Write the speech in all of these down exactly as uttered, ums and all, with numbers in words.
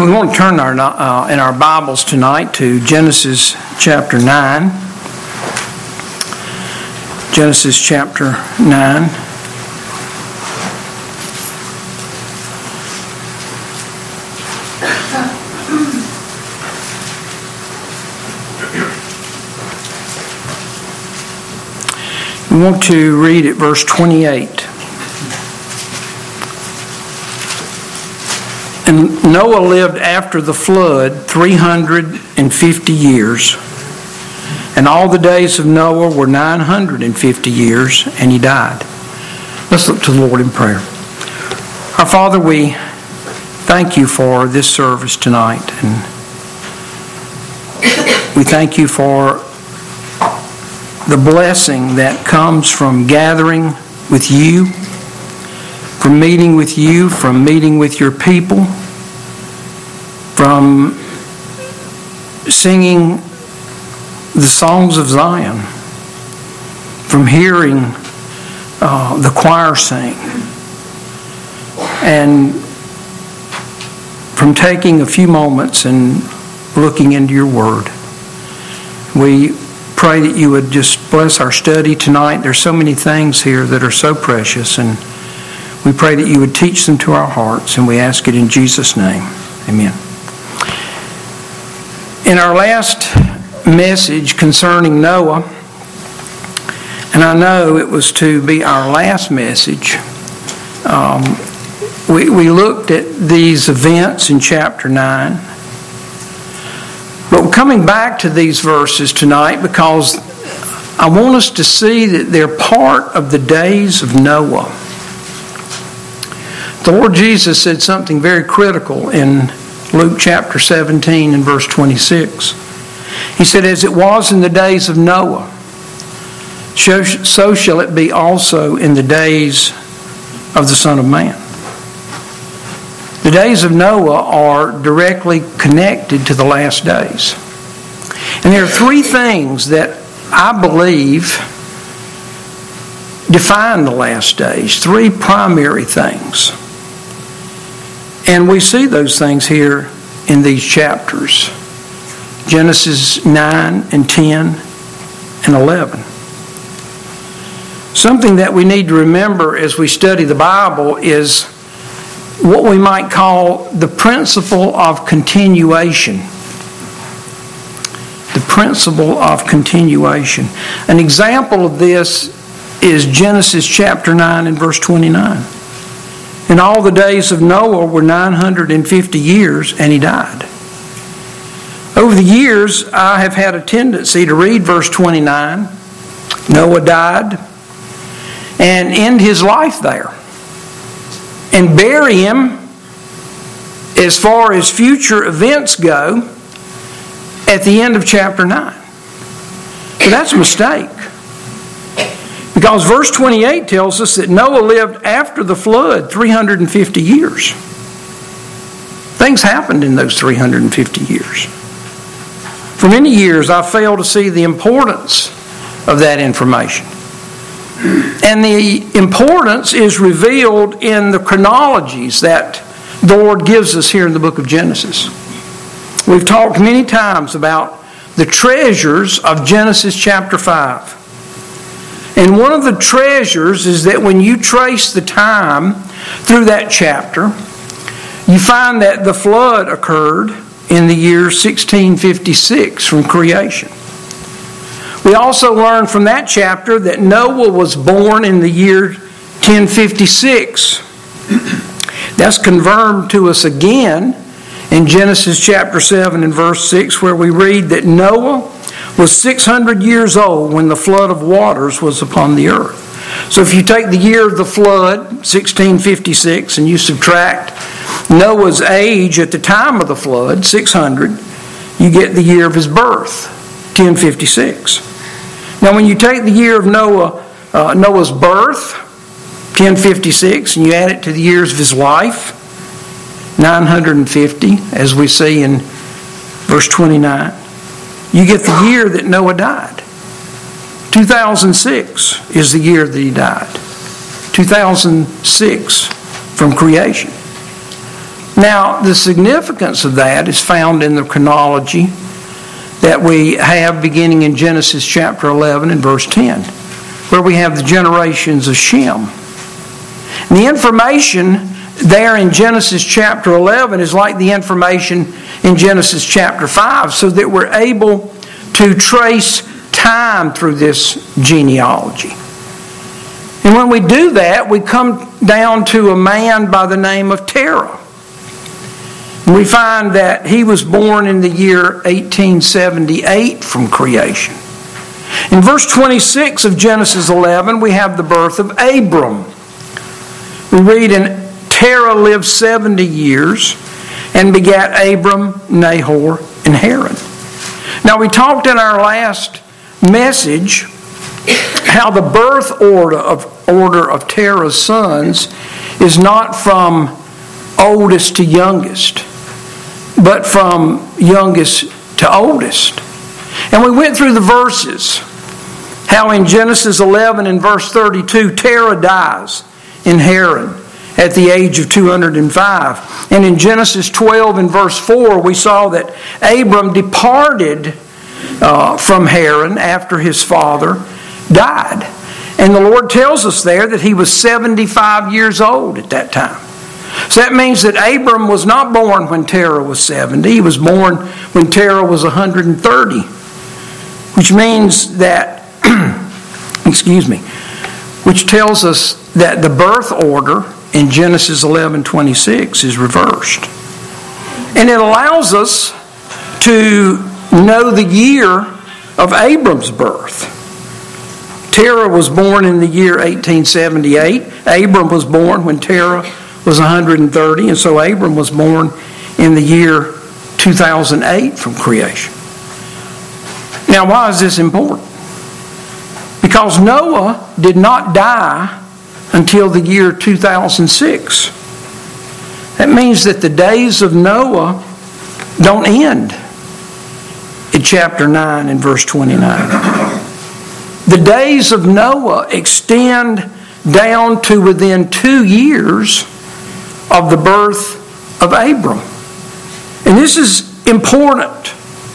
We want to turn our, uh, in our Bibles tonight to Genesis chapter nine. Genesis chapter nine. We want to read at verse twenty-eight. And Noah lived after the flood three hundred fifty years. And all the days of Noah were nine hundred fifty years, and he died. Let's look to the Lord in prayer. Our Father, we thank you for this service tonight. And we thank you for the blessing that comes from gathering with you, from meeting with you, from meeting with your people, from singing the songs of Zion, from hearing uh, the choir sing, and from taking a few moments and looking into your word. We pray that you would just bless our study tonight. There's so many things here that are so precious, and we pray that you would teach them to our hearts, and we ask it in Jesus' name. Amen. In our last message concerning Noah, and I know it was to be our last message, um, we, we looked at these events in chapter nine. But we're coming back to these verses tonight because I want us to see that they're part of the days of Noah. The Lord Jesus said something very critical in Luke chapter seventeen and verse twenty-six. He said, "As it was in the days of Noah, so shall it be also in the days of the Son of Man." The days of Noah are directly connected to the last days. And there are three things that I believe define the last days, three primary things. And we see those things here in these chapters, Genesis nine and ten and eleven. Something that we need to remember as we study the Bible is what we might call the principle of continuation. The principle of continuation. An example of this is Genesis chapter nine and verse twenty-nine. And all the days of Noah were nine hundred fifty years, and he died. Over the years, I have had a tendency to read verse twenty-nine. Noah died and end his life there, and bury him, as far as future events go, at the end of chapter nine. But that's a mistake. Because verse twenty-eight tells us that Noah lived after the flood three hundred fifty years. Things happened in those three hundred fifty years. For many years, I failed to see the importance of that information. And the importance is revealed in the chronologies that the Lord gives us here in the book of Genesis. We've talked many times about the treasures of Genesis chapter five. And one of the treasures is that when you trace the time through that chapter, you find that the flood occurred in the year sixteen fifty-six from creation. We also learn from that chapter that Noah was born in the year ten fifty-six. That's confirmed to us again in Genesis chapter seven and verse six, where we read that Noah was six hundred years old when the flood of waters was upon the earth. So if you take the year of the flood, sixteen fifty-six, and you subtract Noah's age at the time of the flood, six hundred, you get the year of his birth, ten fifty-six. Now when you take the year of Noah, uh, Noah's birth, ten fifty-six, and you add it to the years of his life, nine hundred fifty, as we see in verse twenty-nine, you get the year that Noah died. two thousand six is the year that he died. two thousand six from creation. Now, the significance of that is found in the chronology that we have beginning in Genesis chapter eleven and verse ten, where we have the generations of Shem. And the information there in Genesis chapter eleven is like the information in Genesis chapter five, so that we're able to trace time through this genealogy. And when we do that, we come down to a man by the name of Terah. We find that he was born in the year eighteen seventy-eight from creation. In verse twenty-six of Genesis eleven, we have the birth of Abram. We read, "And Terah lived seventy years and begat Abram, Nahor, and Haran." Now, we talked in our last message how the birth order of, order of Terah's sons is not from oldest to youngest, but from youngest to oldest. And we went through the verses, how in Genesis eleven and verse thirty-two, Terah dies in Haran at the age of two hundred five. And in Genesis twelve and verse four, we saw that Abram departed uh, from Haran after his father died. And the Lord tells us there that he was seventy-five years old at that time. So that means that Abram was not born when Terah was seventy. He was born when Terah was one hundred thirty. Which means that, excuse me, which tells us that the birth order in Genesis eleven twenty-six is reversed. And it allows us to know the year of Abram's birth. Terah was born in the year eighteen seventy-eight. Abram was born when Terah was one hundred thirty, and so Abram was born in the year two thousand eight from creation. Now, why is this important? Because Noah did not die until the year two thousand six. That means that the days of Noah don't end in chapter nine and verse twenty-nine. The days of Noah extend down to within two years of the birth of Abram. And this is important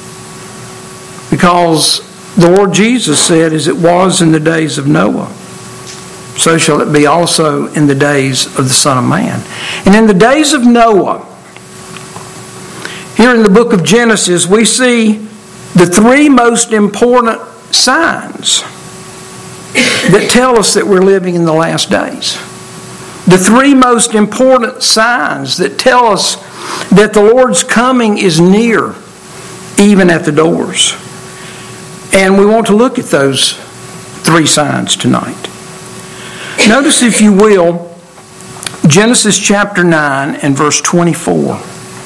because the Lord Jesus said, "As it was in the days of Noah, so shall it be also in the days of the Son of Man." And in the days of Noah, here in the book of Genesis, we see the three most important signs that tell us that we're living in the last days. The three most important signs that tell us that the Lord's coming is near, even at the doors. And we want to look at those three signs tonight. Notice, if you will, Genesis chapter nine and verse twenty-four.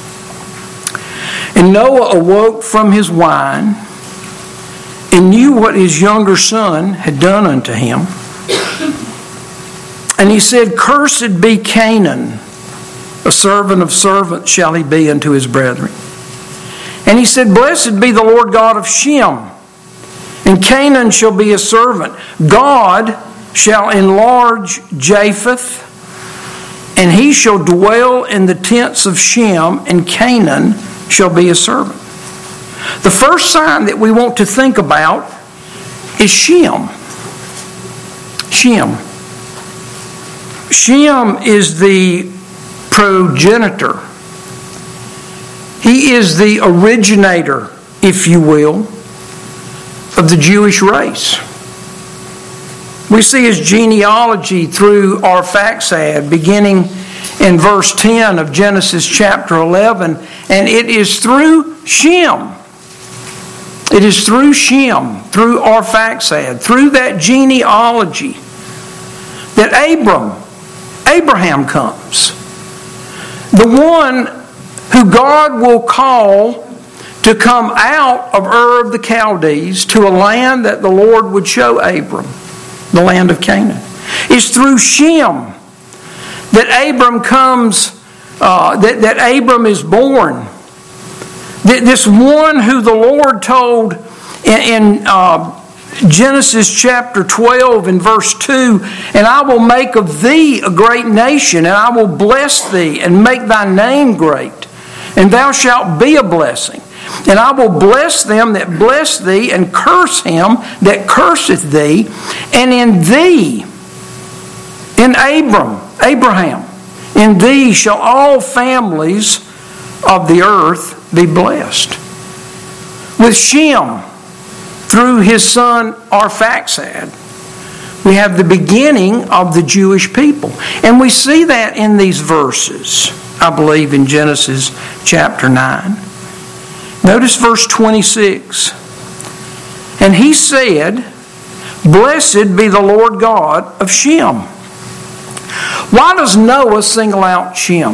"And Noah awoke from his wine and knew what his younger son had done unto him. And he said, Cursed be Canaan, a servant of servants shall he be unto his brethren. And he said, Blessed be the Lord God of Shem, and Canaan shall be a servant. God shall enlarge Japheth, and he shall dwell in the tents of Shem, and Canaan shall be a servant." The first sign that we want to think about is Shem. Shem. Shem is the progenitor. He is the originator, if you will, of the Jewish race. We see his genealogy through Arphaxad, beginning in verse ten of Genesis chapter eleven, and it is through Shem. It is through Shem, through Arphaxad, through that genealogy that Abram, Abraham comes. The one who God will call to come out of Ur of the Chaldees to a land that the Lord would show Abram, the land of Canaan. It's through Shem that Abram comes, uh, that, that Abram is born. This one who the Lord told in, in uh, Genesis chapter twelve and verse two, and I will make of thee a great nation, and I will bless thee and make thy name great, and thou shalt be a blessing. And I will bless them that bless thee, and curse him that curseth thee. And in thee, in Abram, Abraham, in thee shall all families of the earth be blessed. With Shem, through his son Arphaxad, we have the beginning of the Jewish people. And we see that in these verses, I believe, in Genesis chapter nine. Notice verse twenty-six. And he said, Blessed be the Lord God of Shem. Why does Noah single out Shem?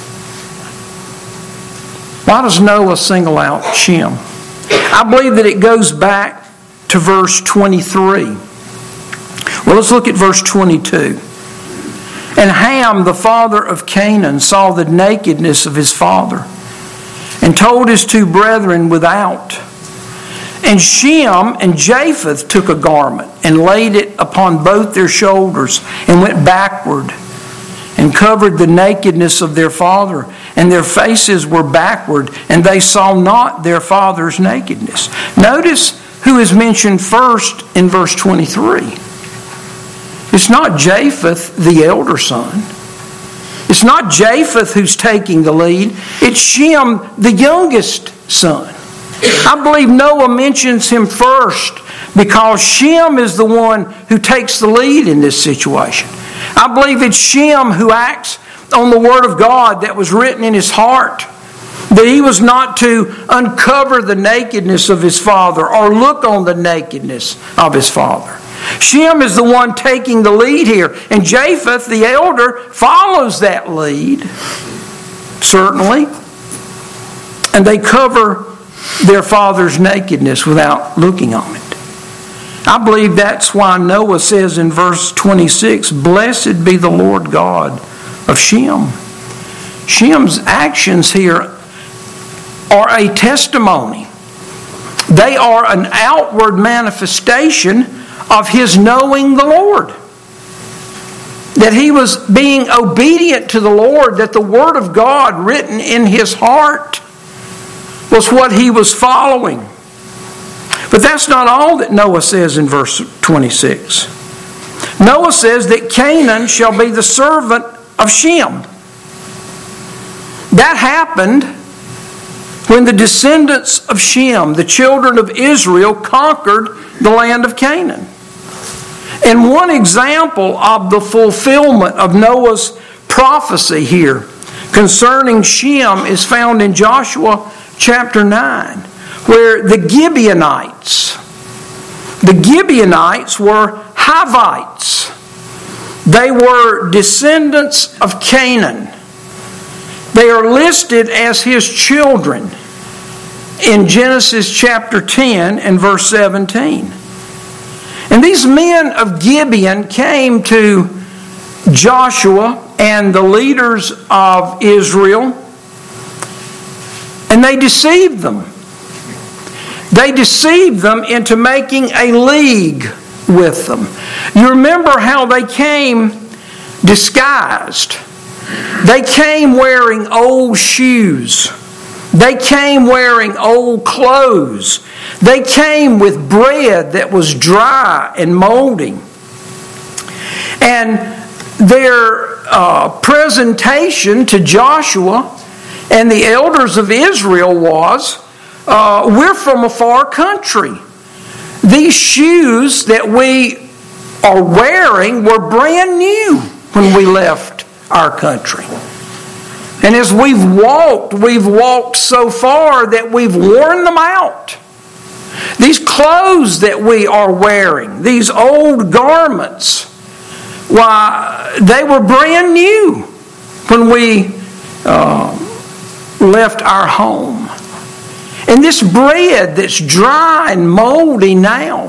Why does Noah single out Shem? I believe that it goes back to verse twenty-three. Well, let's look at verse twenty-two. And Ham, the father of Canaan, saw the nakedness of his father, and told his two brethren without. And Shem and Japheth took a garment and laid it upon both their shoulders and went backward and covered the nakedness of their father, and their faces were backward, and they saw not their father's nakedness. Notice who is mentioned first in verse twenty-three. It's not Japheth, the elder son. It's not Japheth who's taking the lead. It's Shem, the youngest son. I believe Noah mentions him first because Shem is the one who takes the lead in this situation. I believe it's Shem who acts on the Word of God that was written in his heart, that he was not to uncover the nakedness of his father or look on the nakedness of his father. Shem is the one taking the lead here, and Japheth, the elder, follows that lead, certainly, and they cover their father's nakedness without looking on it. I believe that's why Noah says in verse twenty-six, Blessed be the Lord God of Shem. Shem's actions here are a testimony. They are an outward manifestation of his knowing the Lord. That he was being obedient to the Lord, that the Word of God written in his heart was what he was following. But that's not all that Noah says in verse twenty-six. Noah says that Canaan shall be the servant of Shem. That happened when the descendants of Shem, the children of Israel, conquered the land of Canaan. And one example of the fulfillment of Noah's prophecy here concerning Shem is found in Joshua chapter nine, where the Gibeonites, the Gibeonites were Hivites. They were descendants of Canaan. They are listed as his children in Genesis chapter ten and verse seventeen. And these men of Gibeon came to Joshua and the leaders of Israel, and they deceived them. They deceived them into making a league with them. You remember how they came disguised. They came wearing old shoes. They came wearing old clothes. They came with bread that was dry and moldy. And their uh, presentation to Joshua and the elders of Israel was, uh, we're from a far country. These shoes that we are wearing were brand new when we left our country. And as we've walked, we've walked so far that we've worn them out. These clothes that we are wearing, these old garments, why, they were brand new when we uh, left our home. And this bread that's dry and moldy now,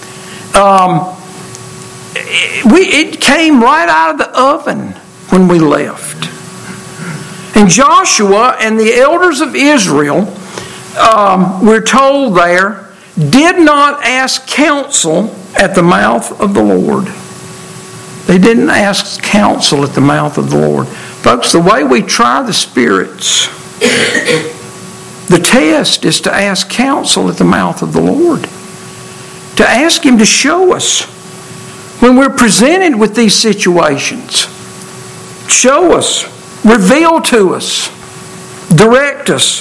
um, it, we, it came right out of the oven when we left. And Joshua and the elders of Israel, um, we're told there did not ask counsel at the mouth of the Lord. They didn't ask counsel at the mouth of the Lord. Folks, the way we try the spirits, the test is to ask counsel at the mouth of the Lord. To ask Him to show us when we're presented with these situations. Show us, reveal to us, direct us.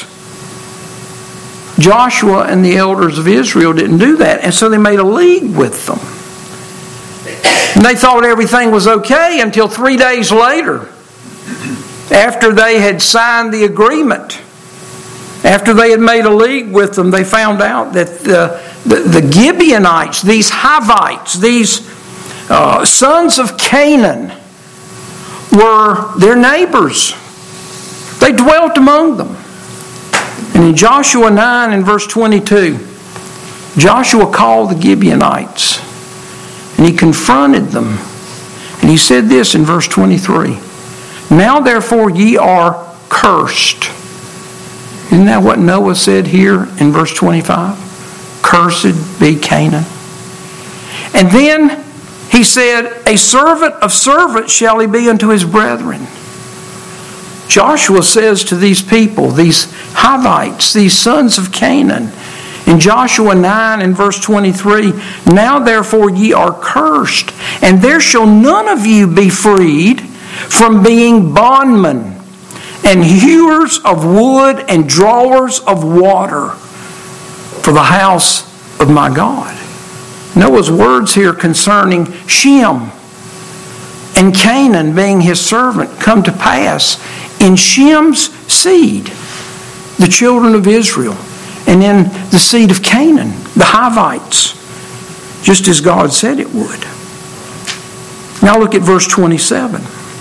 Joshua and the elders of Israel didn't do that, and so they made a league with them. And they thought everything was okay until three days later, after they had signed the agreement, after they had made a league with them, they found out that the, the, the Gibeonites, these Hivites, these uh, sons of Canaan, were their neighbors. They dwelt among them. And in Joshua nine and verse twenty-two, Joshua called the Gibeonites and he confronted them. And he said this in verse twenty-three, "Now therefore ye are cursed." Isn't that what Noah said here in verse twenty-five? Cursed be Canaan. And then he said, "A servant of servants shall he be unto his brethren." Joshua says to these people, these Hivites, these sons of Canaan, in Joshua nine and verse twenty-three, "Now therefore ye are cursed, and there shall none of you be freed from being bondmen, and hewers of wood, and drawers of water for the house of my God." Noah's words here concerning Shem and Canaan being his servant come to pass in Shem's seed, the children of Israel, and in the seed of Canaan, the Hivites, just as God said it would. Now look at verse twenty-seven.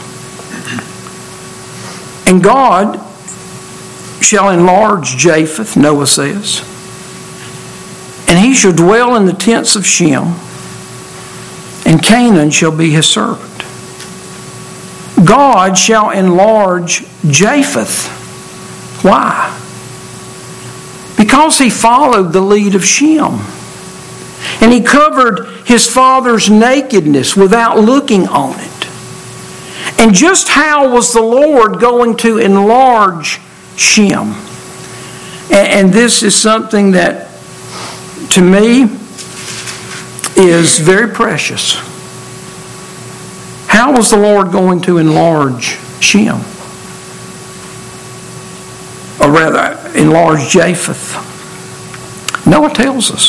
"And God shall enlarge Japheth," Noah says, "and he shall dwell in the tents of Shem, and Canaan shall be his servant." God shall enlarge Japheth. Why? Because he followed the lead of Shem. And he covered his father's nakedness without looking on it. And just how was the Lord going to enlarge Shem? And this is something that, to me, is very precious. How was the Lord going to enlarge Shem? Or rather, enlarge Japheth? Noah tells us,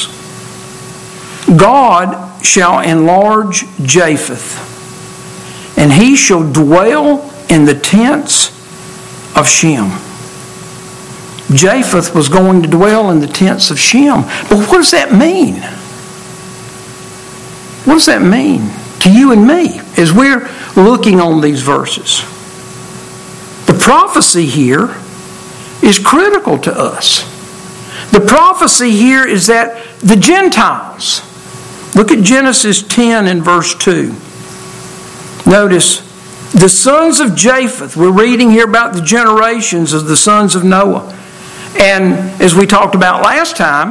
"God shall enlarge Japheth, and he shall dwell in the tents of Shem." Japheth was going to dwell in the tents of Shem. But what does that mean? What does that mean to you and me as we're looking on these verses? The prophecy here is critical to us. The prophecy here is that the Gentiles, look at Genesis ten and verse two. Notice, the sons of Japheth, we're reading here about the generations of the sons of Noah. And as we talked about last time,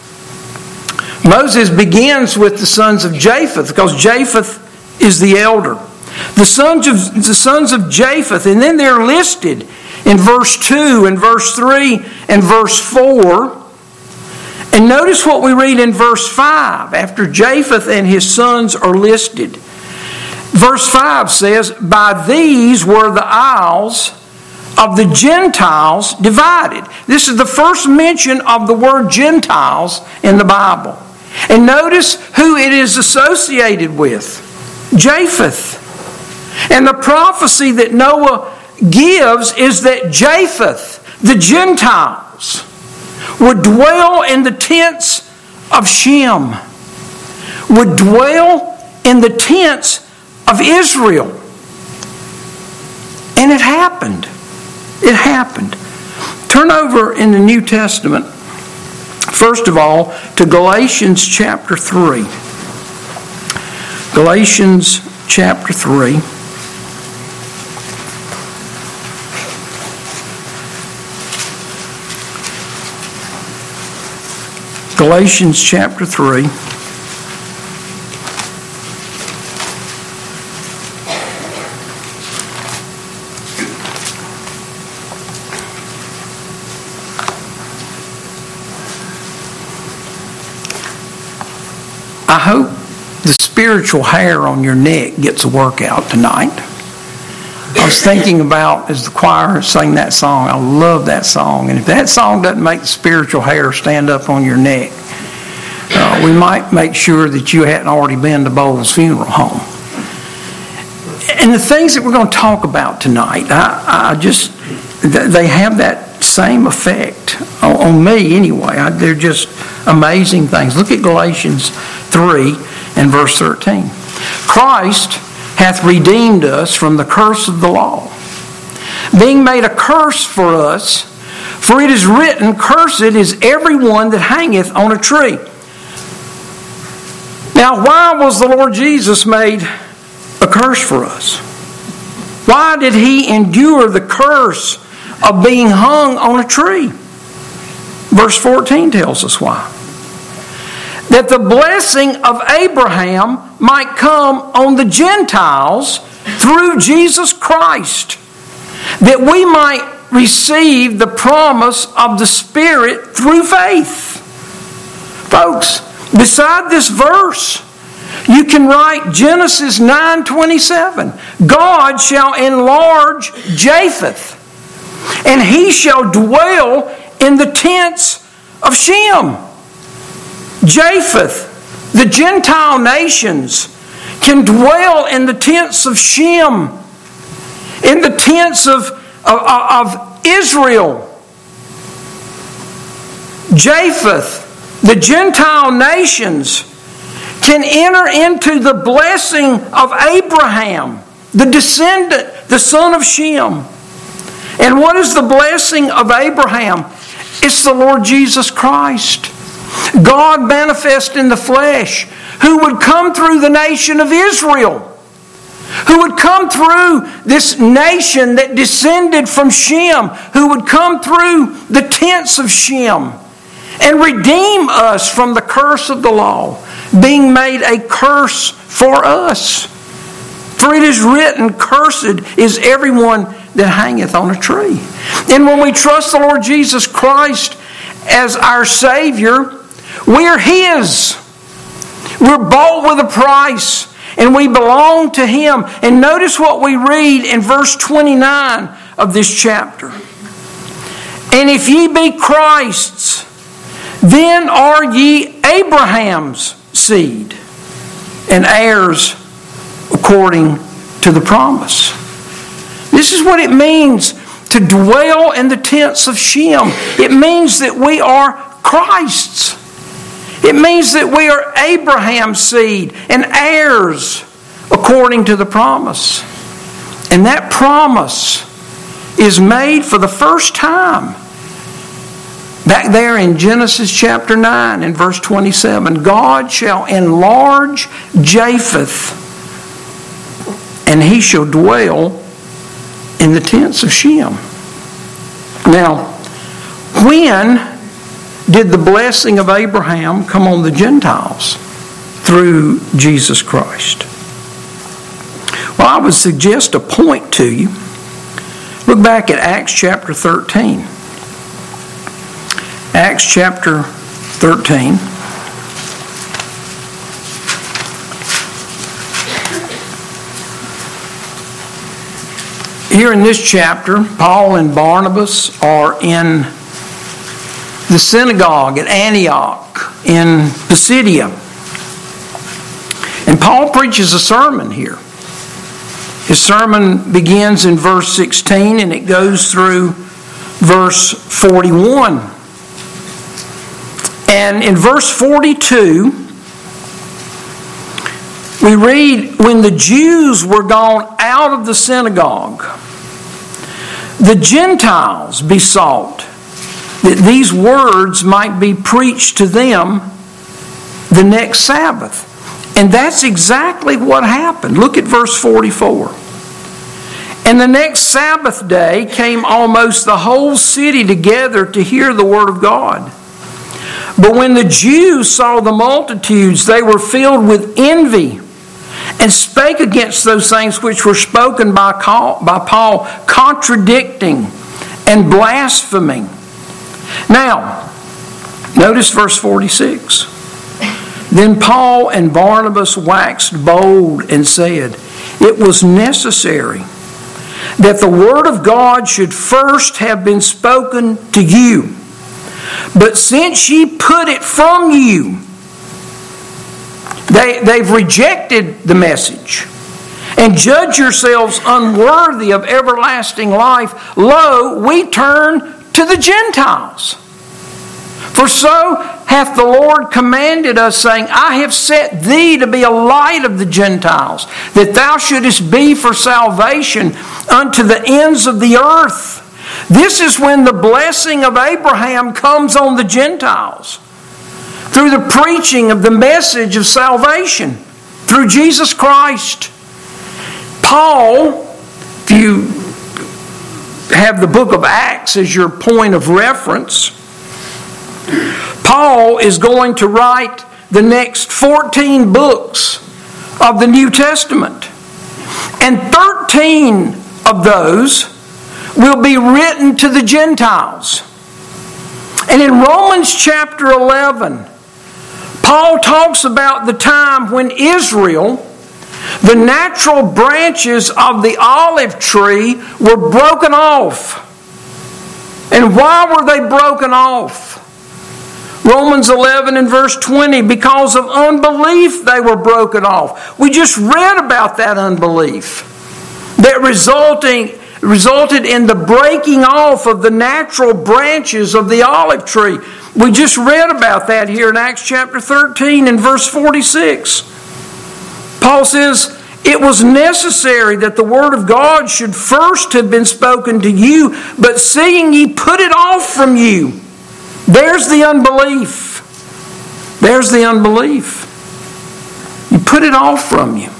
Moses begins with the sons of Japheth because Japheth is the elder. The sons of, the sons of Japheth, and then they're listed in verse two and verse three and verse four. And notice what we read in verse five after Japheth and his sons are listed. Verse five says, "By these were the isles of the Gentiles divided." This is the first mention of the word Gentiles in the Bible. And notice who it is associated with. Japheth. And the prophecy that Noah gives is that Japheth, the Gentiles, would dwell in the tents of Shem, would dwell in the tents of Israel. And it happened. It happened. Turn over in the New Testament, first of all, to Galatians chapter three. Galatians chapter three. Galatians chapter three. I hope the spiritual hair on your neck gets a workout tonight. I was thinking about, as the choir sang that song, I love that song. And if that song doesn't make the spiritual hair stand up on your neck, uh, we might make sure that you hadn't already been to Bowles Funeral Home. And the things that we're going to talk about tonight, I, I just, they have that same effect on, on me anyway. I, they're just amazing things. Look at Galatians three and verse thirteen. Christ hath redeemed us from the curse of the law, being made a curse for us, for it is written, cursed is everyone that hangeth on a tree. Now, why was the Lord Jesus made a curse for us? Why did he endure the curse of being hung on a tree? Verse fourteen tells us why. That the blessing of Abraham might come on the Gentiles through Jesus Christ, that we might receive the promise of the Spirit through faith. Folks, beside this verse, you can write Genesis nine twenty-seven. God shall enlarge Japheth, and he shall dwell in the tents of Shem. Japheth, the Gentile nations, can dwell in the tents of Shem, in the tents of, of, of Israel. Japheth, the Gentile nations, can enter into the blessing of Abraham, the descendant, the son of Shem. And what is the blessing of Abraham? It's the Lord Jesus Christ. God manifest in the flesh, who would come through the nation of Israel, who would come through this nation that descended from Shem, who would come through the tents of Shem and redeem us from the curse of the law, being made a curse for us. For it is written, cursed is everyone that hangeth on a tree. And when we trust the Lord Jesus Christ as our Savior, we're His. We're bought with a price, and we belong to Him. And notice what we read in verse twenty-nine of this chapter. And if ye be Christ's, then are ye Abraham's seed, and heirs according to the promise. This is what it means to dwell in the tents of Shem. It means that we are Christ's. It means that we are Abraham's seed and heirs according to the promise. And that promise is made for the first time back there in Genesis chapter nine and verse twenty-seven. God shall enlarge Japheth, and he shall dwell in the tents of Shem. Now, when did the blessing of Abraham come on the Gentiles? Through Jesus Christ. Well, I would suggest a point to you. Look back at Acts chapter thirteen. Acts chapter thirteen. Here in this chapter, Paul and Barnabas are in the synagogue at Antioch in Pisidia. And Paul preaches a sermon here. His sermon begins in verse sixteen and it goes through verse forty-one. And in verse forty-two, we read, when the Jews were gone out of the synagogue, the Gentiles besought that these words might be preached to them the next Sabbath. And that's exactly what happened. Look at verse forty-four. And the next Sabbath day came almost the whole city together to hear the word of God. But when the Jews saw the multitudes, they were filled with envy and spake against those things which were spoken by Paul, contradicting and blaspheming. Now, notice verse forty-six. Then Paul and Barnabas waxed bold and said, it was necessary that the word of God should first have been spoken to you. But since ye put it from you, they, they've rejected the message, and judge yourselves unworthy of everlasting life, lo, we turn to the Gentiles. For so hath the Lord commanded us, saying, I have set thee to be a light of the Gentiles, that thou shouldest be for salvation unto the ends of the earth. This is when the blessing of Abraham comes on the Gentiles, through the preaching of the message of salvation, through Jesus Christ. Paul, if you have the book of Acts as your point of reference, Paul is going to write the next fourteen books of the New Testament. And thirteen of those will be written to the Gentiles. And in Romans chapter eleven, Paul talks about the time when Israel, the natural branches of the olive tree, were broken off. And why were they broken off? Romans eleven and verse twenty, because of unbelief they were broken off. We just read about that unbelief that resulting, resulted in the breaking off of the natural branches of the olive tree. We just read about that here in Acts chapter thirteen and verse forty-six. Paul says, it was necessary that the word of God should first have been spoken to you, but seeing ye put it off from you. There's the unbelief. There's the unbelief. You put it off from you.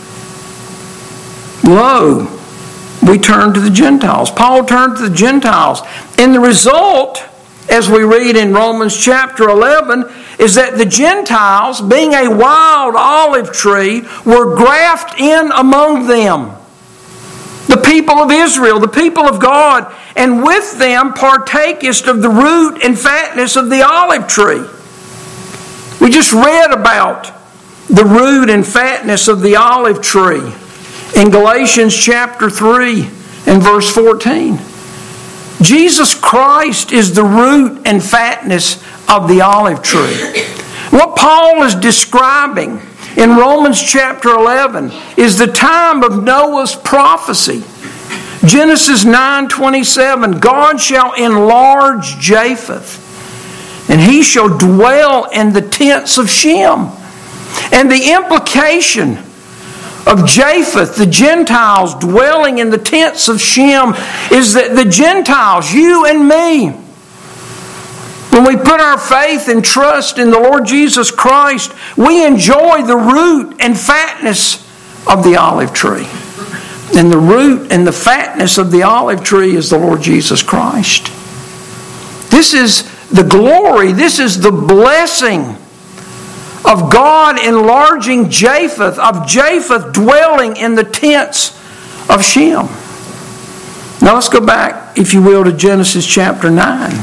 Lo, we turn to the Gentiles. Paul turned to the Gentiles. And the result, as we read in Romans chapter eleven, is that the Gentiles, being a wild olive tree, were grafted in among them. The people of Israel, the people of God, and with them partakest of the root and fatness of the olive tree. We just read about the root and fatness of the olive tree in Galatians chapter three and verse fourteen. Jesus Christ is the root and fatness of the olive tree. What Paul is describing in Romans chapter eleven is the time of Noah's prophecy. Genesis nine twenty-seven, God shall enlarge Japheth, and he shall dwell in the tents of Shem. And the implication of Japheth, the Gentiles dwelling in the tents of Shem, is that the Gentiles, you and me, when we put our faith and trust in the Lord Jesus Christ, we enjoy the root and fatness of the olive tree. And the root and the fatness of the olive tree is the Lord Jesus Christ. This is the glory, this is the blessing of God enlarging Japheth, of Japheth dwelling in the tents of Shem. Now let's go back, if you will, to Genesis chapter nine.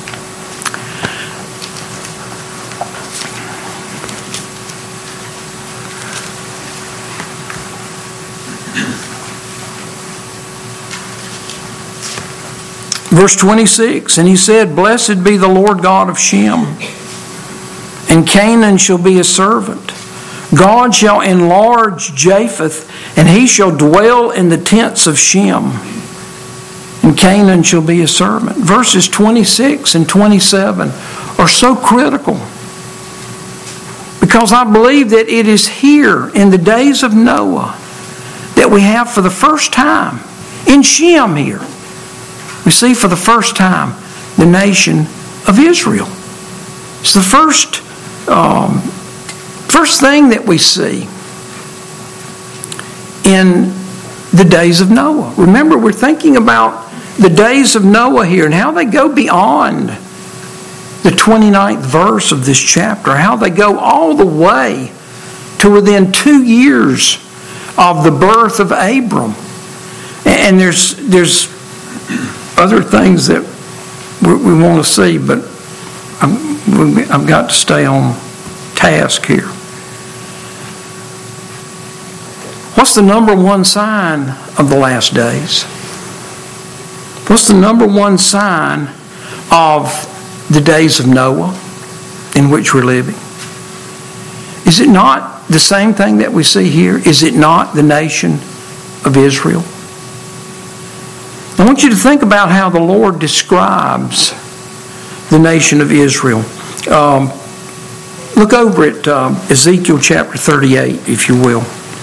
Verse twenty-six, and he said, Blessed be the Lord God of Shem, and Canaan shall be his servant. God shall enlarge Japheth, and he shall dwell in the tents of Shem, and Canaan shall be his servant. Verses twenty-six and twenty-seven are so critical, because I believe that it is here in the days of Noah that we have for the first time, in Shem here, we see for the first time the nation of Israel. It's the first, um, first thing that we see in the days of Noah. Remember, we're thinking about the days of Noah here and how they go beyond the twenty-ninth verse of this chapter, how they go all the way to within two years of the birth of Abram. And there's there's other things that we, we want to see, but I'm, I've got to stay on task here. What's the number one sign of the last days? What's the number one sign of the days of Noah in which we're living? Is it not the same thing that we see here? Is it not the nation of Israel? I want you to think about how the Lord describes the nation of Israel. Um, look over at um, Ezekiel chapter thirty-eight, if you will.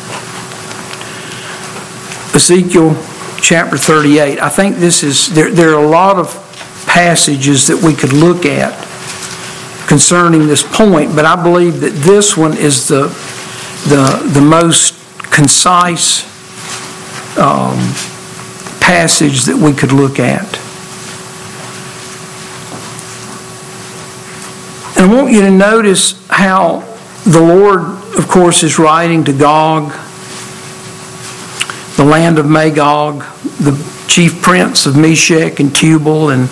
Ezekiel chapter thirty-eight. I think this is, there, there are a lot of passages that we could look at concerning this point, but I believe that this one is the, the, the most concise um, passage that we could look at. And I want you to notice how the Lord, of course, is writing to Gog, the land of Magog, the chief prince of Meshech and Tubal, and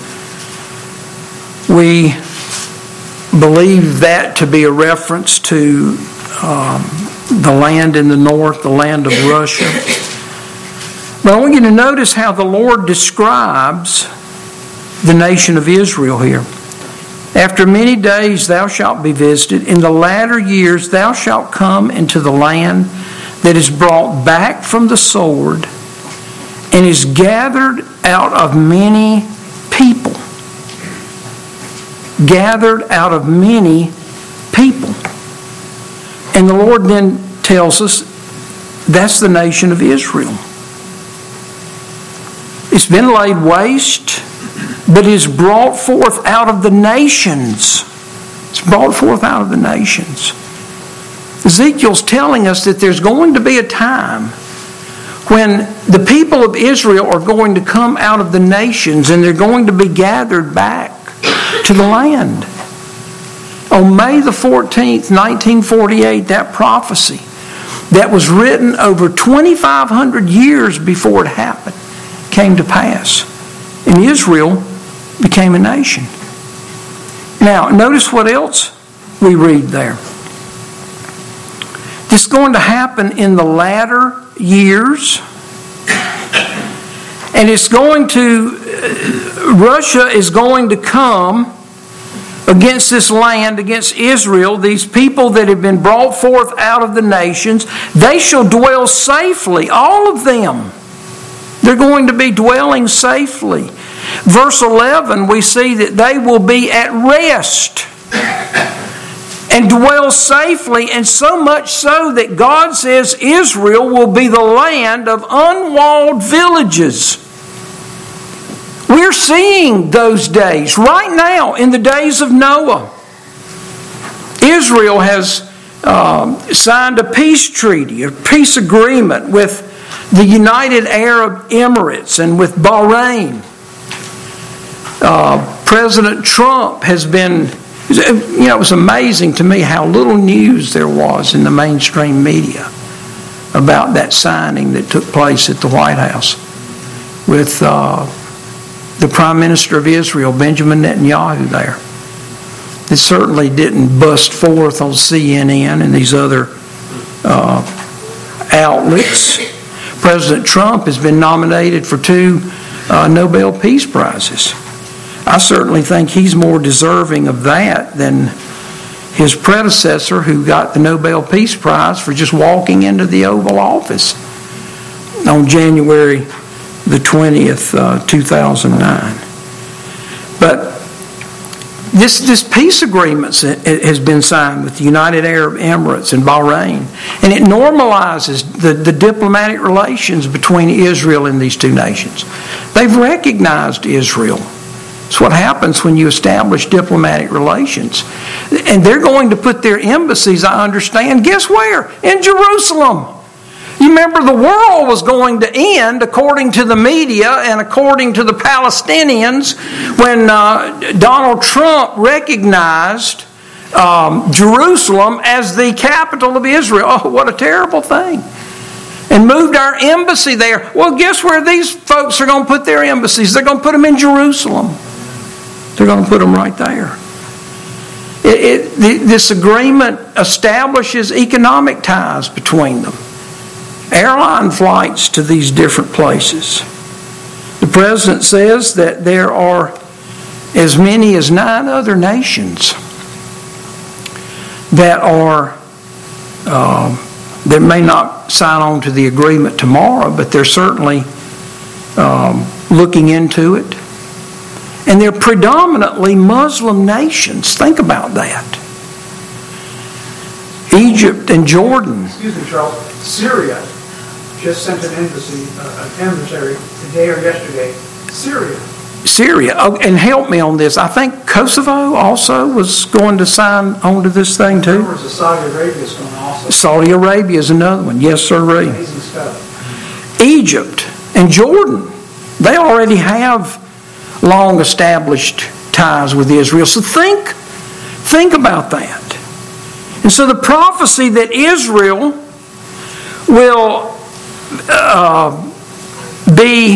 we believe that to be a reference to um, the land in the north, the land of Russia. But I want you to notice how the Lord describes the nation of Israel here. After many days thou shalt be visited. In the latter years thou shalt come into the land that is brought back from the sword and is gathered out of many people. Gathered out of many people. And the Lord then tells us that's the nation of Israel. It's been laid waste, but is brought forth out of the nations. It's brought forth out of the nations. Ezekiel's telling us that there's going to be a time when the people of Israel are going to come out of the nations and they're going to be gathered back to the land. On May the fourteenth, nineteen forty-eight, that prophecy that was written over twenty-five hundred years before it happened came to pass. And Israel became a nation. Now, notice what else we read there. This is going to happen in the latter years. And it's going to, Russia is going to come against this land, against Israel, these people that have been brought forth out of the nations. They shall dwell safely, all of them. They're going to be dwelling safely. Verse eleven, we see that they will be at rest and dwell safely, and so much so that God says Israel will be the land of unwalled villages. We're seeing those days right now in the days of Noah. Israel has um, signed a peace treaty, a peace agreement with the United Arab Emirates and with Bahrain. Uh, President Trump has been, you know, it was amazing to me how little news there was in the mainstream media about that signing that took place at the White House with uh, the Prime Minister of Israel, Benjamin Netanyahu, there. It certainly didn't bust forth on C N N and these other uh, outlets. President Trump has been nominated for two uh, Nobel Peace Prizes. I certainly think he's more deserving of that than his predecessor, who got the Nobel Peace Prize for just walking into the Oval Office on January the twentieth, uh, two thousand nine. But this, this peace agreement has been signed with the United Arab Emirates and Bahrain, and it normalizes the, the diplomatic relations between Israel and these two nations. They've recognized Israel. It's what happens when you establish diplomatic relations. And they're going to put their embassies, I understand, guess where? In Jerusalem. You remember the world was going to end, according to the media and according to the Palestinians, when uh, Donald Trump recognized um, Jerusalem as the capital of Israel. Oh, what a terrible thing. And moved our embassy there. Well, guess where these folks are going to put their embassies? They're going to put them in Jerusalem. They're going to put them right there. It, it, this agreement establishes economic ties between them. Airline flights to these different places. The president says that there are as many as nine other nations that are uh, that may not sign on to the agreement tomorrow, but they're certainly um, looking into it. And they're predominantly Muslim nations. Think about that. Egypt and Jordan. Excuse me, Charles. Syria just sent an embassy, uh, an emissary today or yesterday. Syria. Syria. Oh, and help me on this. I think Kosovo also was going to sign on to this thing too. There was a Saudi Arabia is going also. Saudi Arabia is another one. Yes, sir. Amazing stuff. Egypt and Jordan. They already have long established ties with Israel. So think, think about that. And so the prophecy that Israel will uh, be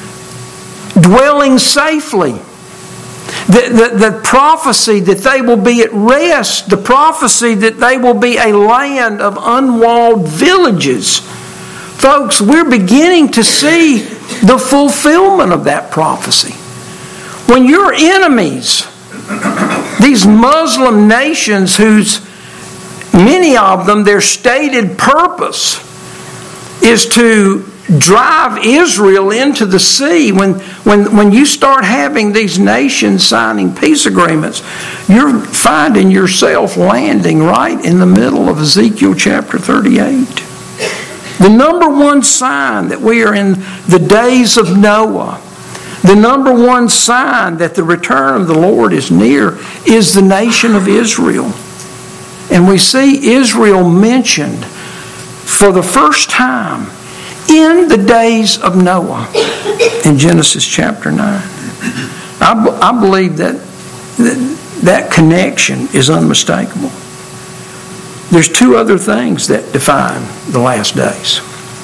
dwelling safely, the, the, the prophecy that they will be at rest, the prophecy that they will be a land of unwalled villages. Folks, we're beginning to see the fulfillment of that prophecy. When your enemies, these Muslim nations whose, many of them, their stated purpose is to drive Israel into the sea, when, when, when you start having these nations signing peace agreements, you're finding yourself landing right in the middle of Ezekiel chapter thirty-eight. The number one sign that we are in the days of Noah, the number one sign that the return of the Lord is near, is the nation of Israel. And we see Israel mentioned for the first time in the days of Noah in Genesis chapter nine. I, I believe that, that that connection is unmistakable. There's two other things that define the last days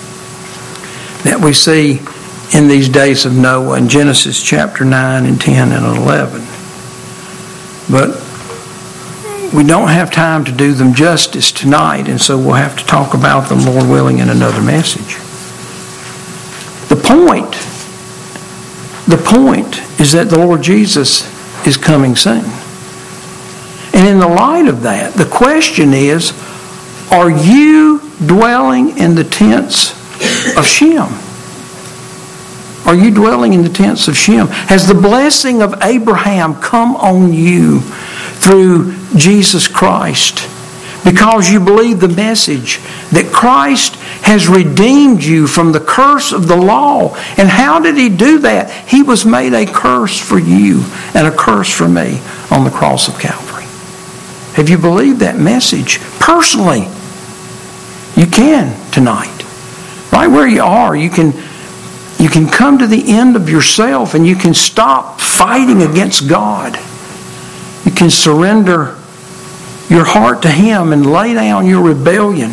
that we see in these days of Noah in Genesis chapter nine and ten and eleven. But we don't have time to do them justice tonight, and so we'll have to talk about them, Lord willing, in another message. The point, the point is that the Lord Jesus is coming soon. And in the light of that, the question is, are you dwelling in the tents of Shem? Are you dwelling in the tents of Shem? Has the blessing of Abraham come on you through Jesus Christ because you believe the message that Christ has redeemed you from the curse of the law? And how did He do that? He was made a curse for you and a curse for me on the cross of Calvary. Have you believed that message personally? You can tonight. Right where you are, you can You can come to the end of yourself and you can stop fighting against God. You can surrender your heart to Him and lay down your rebellion.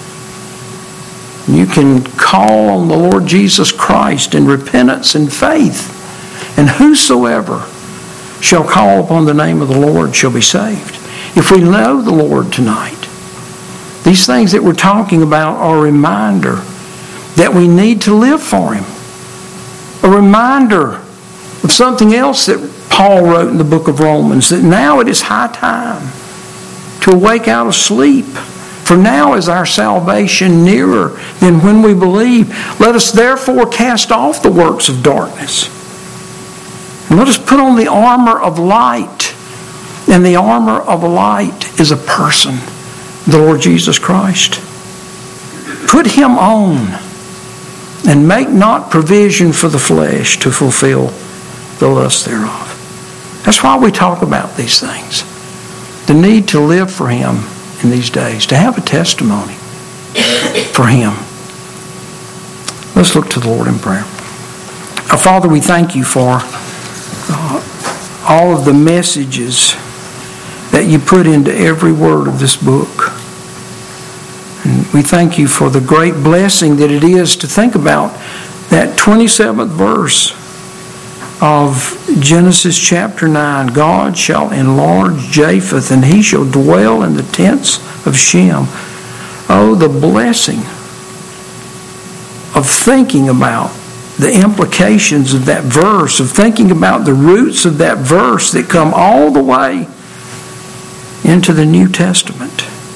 You can call on the Lord Jesus Christ in repentance and faith. And whosoever shall call upon the name of the Lord shall be saved. If we know the Lord tonight, these things that we're talking about are a reminder that we need to live for Him. A reminder of something else that Paul wrote in the book of Romans, that now it is high time to awake out of sleep. For now is our salvation nearer than when we believe. Let us therefore cast off the works of darkness. And let us put on the armor of light. And the armor of light is a person, the Lord Jesus Christ. Put Him on. And make not provision for the flesh to fulfill the lust thereof. That's why we talk about these things. The need to live for Him in these days. To have a testimony for Him. Let's look to the Lord in prayer. Our Father, we thank you for uh, all of the messages that you put into every word of this book. And we thank you for the great blessing that it is to think about that twenty-seventh verse of Genesis chapter nine. God shall enlarge Japheth, and he shall dwell in the tents of Shem. Oh, the blessing of thinking about the implications of that verse, of thinking about the roots of that verse that come all the way into the New Testament.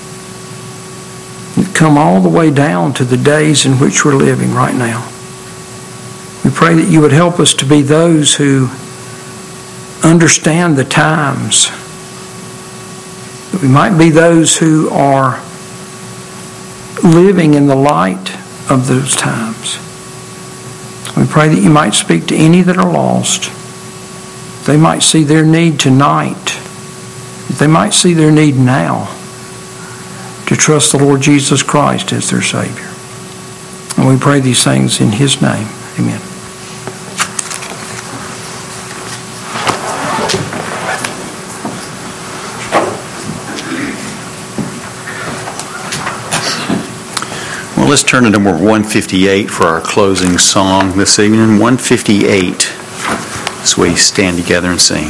That come all the way down to the days in which we're living right now. We pray that you would help us to be those who understand the times. That we might be those who are living in the light of those times. We pray that you might speak to any that are lost. They might see their need tonight. They might see their need now to trust the Lord Jesus Christ as their Savior. And we pray these things in His name. Amen. Well, let's turn to number one fifty-eight for our closing song this evening. one fifty-eight, as we stand together and sing.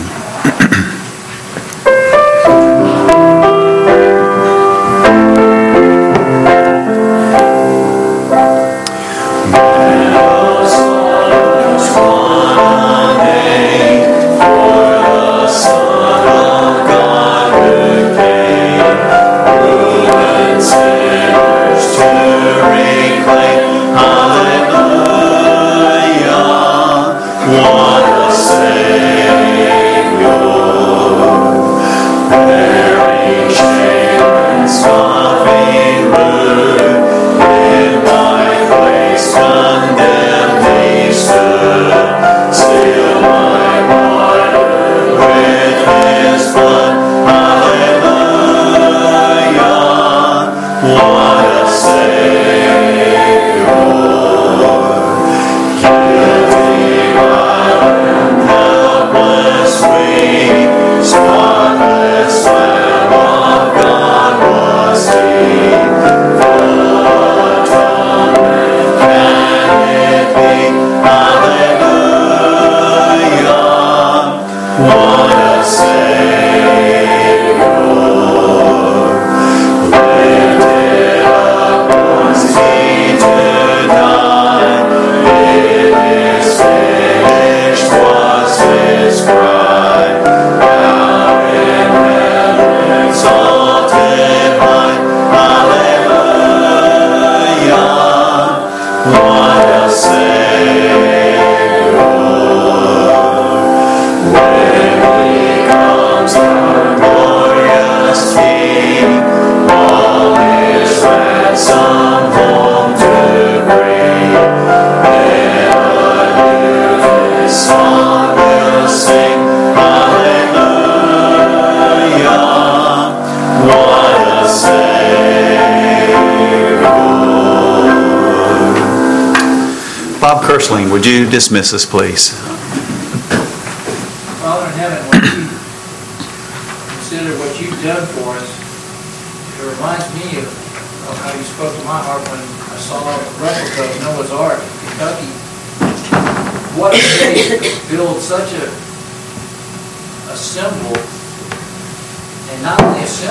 Would you dismiss us, please? Father in heaven, when you consider what you've done for us, it reminds me of, of how you spoke to my heart when I saw the replica of Noah's Ark in Kentucky. What a day to build such a, a symbol, and not only a symbol,